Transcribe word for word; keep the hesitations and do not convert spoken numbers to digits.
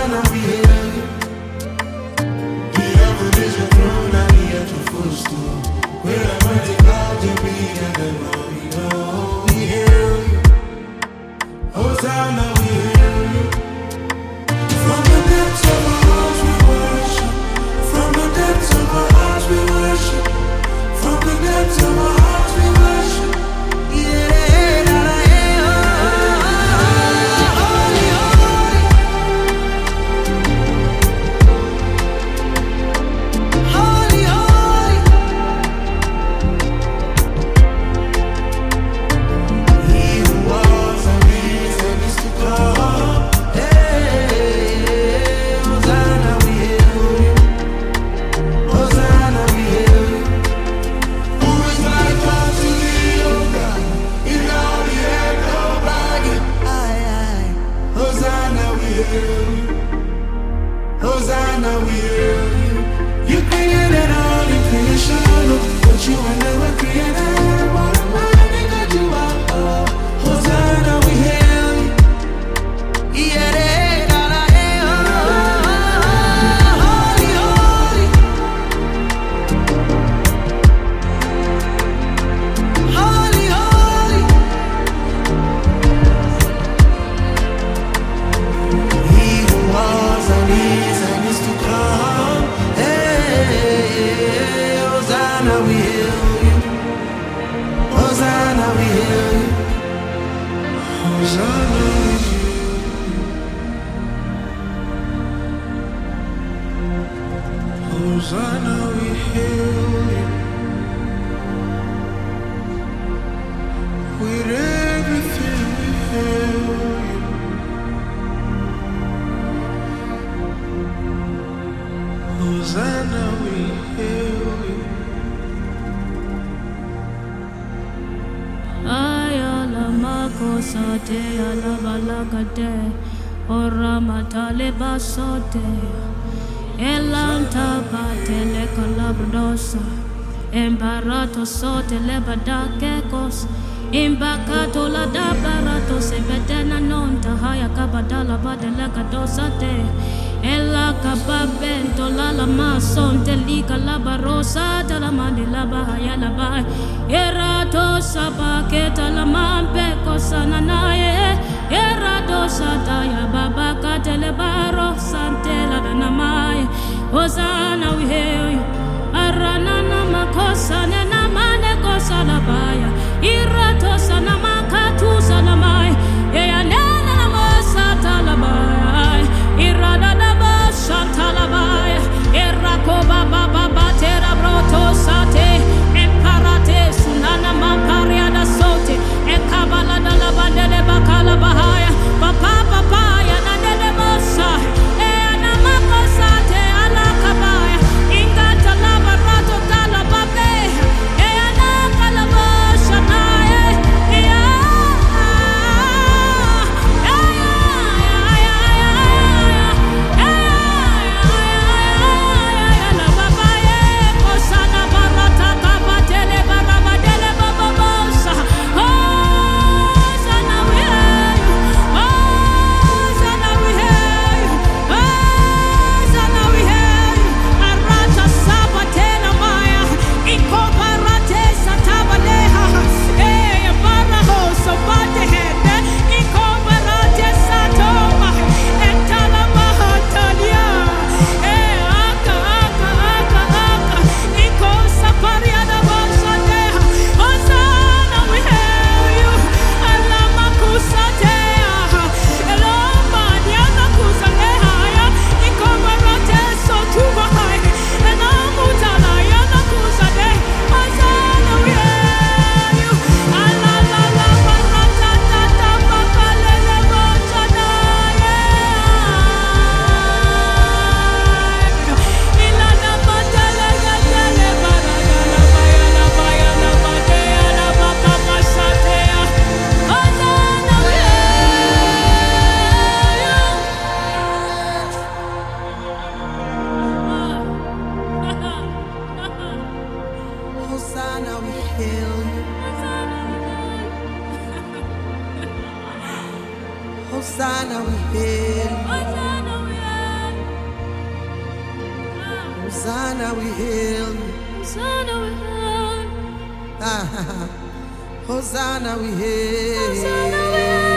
Hosanna, we hail you. The heaven is your throne and the earth your footstool. Where the mighty clouds you bigger than all we know. We hail you. Hosanna, we hail you. From the depths of our hearts we worship. From the depths of our hearts we worship. From the depths of our hearts we worship. Yeah, la, la, yeah, oh, holy, holy. Holy, holy. He who was and is and is to come. Hey, Hosanna, we hail you. Hosanna, we hail you. Who is like unto thee, O God? In all the earth, nobody. Aye, aye. Hosanna, we hail you. Hosanna, we hail you. You created all in creation, but you were never created. What a mighty God you are. Oh, Hosanna, we hail you. Yeah, la, la, eh, oh, holy, holy. Holy, holy. He who was and is and is to come. Hey, Hosanna, we hail you. Hosanna, we hail you. Hosanna, we hail you. Hosanna, we hail you. With everything we hail you. Hosanna, we hail you. Ayala makosate alabalagade ora matale basote elanta patele colabrosa embarato sote lebadakekos imbakato la dabarato sebedena nonta haya kabadala badelega dosate ella kababento la la masonte lika la barosa de la mandela bahaya la ba erato sabaketa la mambe kosana nae erato sadaya baba katele baro santela na mai Hosanna, we hail you. Arana na makosa na mane kosa la baya irato sana makatu sana mai ya nena na masata la baya irada da basata la baya erakoba baba batera broto sate emparate sunana mamparia da sote ekabala da la bandele bakala bahaya papa papa ya na dele mosa e na makosa te ala kabaya ingata la barato tala babe Hosanna, we hail you. Hosanna, we hail. Hosanna, we Hosanna, we hail. hail.